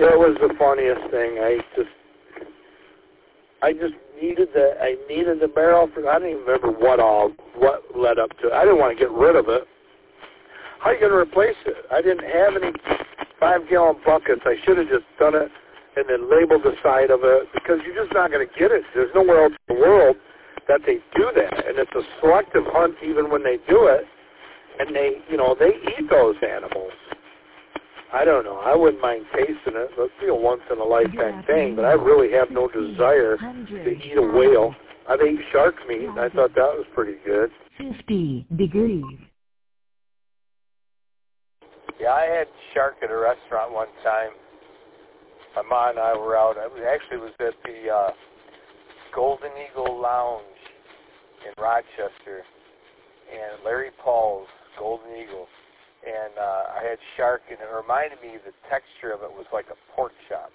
It was the funniest thing. I just needed the barrel for. I don't even remember what led up to it. I didn't want to get rid of it. How are you going to replace it? I didn't have any 5-gallon buckets. I should have just done it and then labeled the side of it, because you're just not going to get it. There's nowhere else in the world that they do that, and it's a selective hunt even when they do it, and they eat those animals. I don't know. I wouldn't mind tasting it. Let's be a once-in-a-lifetime thing, but I really have no desire to eat a whale. I've ate shark meat, and I thought that was pretty good. 50 degrees. Yeah, I had shark at a restaurant one time. My mom and I were out. It was at the Golden Eagle Lounge in Rochester, and Larry Paul's Golden Eagle. And I had shark, and it reminded me, the texture of it was like a pork chop.